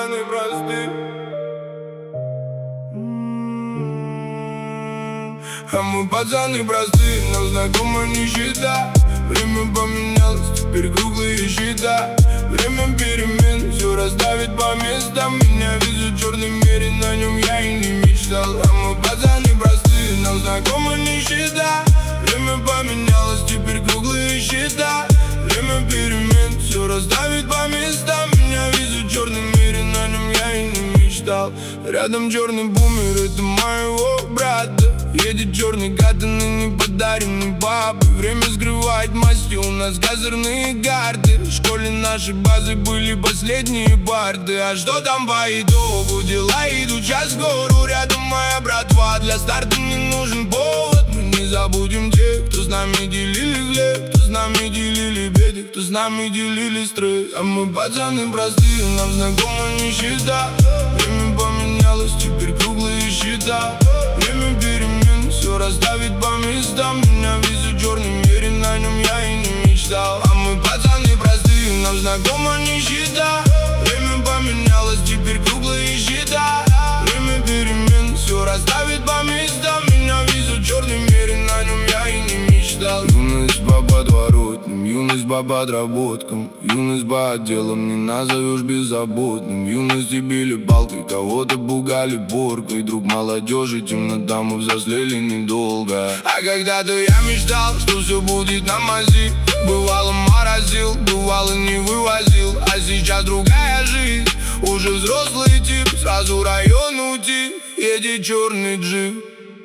пацаны просты. А мы пацаны просты, нам знакома нищета. Время поменялось, теперь круглые счета. Время перемен, все расставит по местам. Меня везет черный мерин, на нем я и не мечтал. А мы пацаны просты, нам знакома нищета. Время поменялось, теперь круглые счета. Время перемен, все расставит по местам. Меня везет черный мерин, на нем я и не мечтал. Рядом черный бумер, это моего брата. Едет черный катанный, неподаренный бабы. Время скрывает масти, у нас козырные карты. В школе нашей базы были последние парты. А что там по итогу? Дела идут час в гору. Рядом моя братва, для старта не нужен повод. Мы не забудем тех, кто с нами делили хлеб, кто с нами делили беды, кто с нами делили стресс. А мы пацаны простые, нам знакома нищета. Время поменялось, теперь круглые счета. Время перемен, все расставит по местам. Меня везет черный мерин, на нем я и не мечтал. А мы пацаны простые, нам знакома нищета. Время поменялось, теперь круглые счета. Время перемен, все расставит по местам. Меня везет черный мерин, на нем я и не мечтал. Юность по подворотням, юность по подработкам. Юность по отделам не назовешь беззаботным. В юности били палкой, кого-то пугали поркой. Друг молодежи, темнота, мы взрослели недолго. А когда-то я мечтал, что все будет на мази. Бывало морозил, бывало не вывозил. А сейчас другая жизнь, уже взрослый тип. Сразу район уйти, едет черный джип.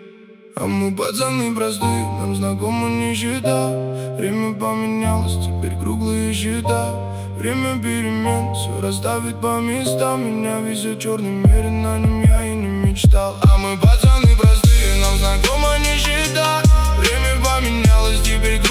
А мы пацаны простые, нам знакома нищета. Время поменялось, теперь круглые счета. Время перемен, все расставит по местам. Меня везет черный мерин, на нем я и не мечтал. А мы пацаны простые, нам знакома нищета. Время поменялось, теперь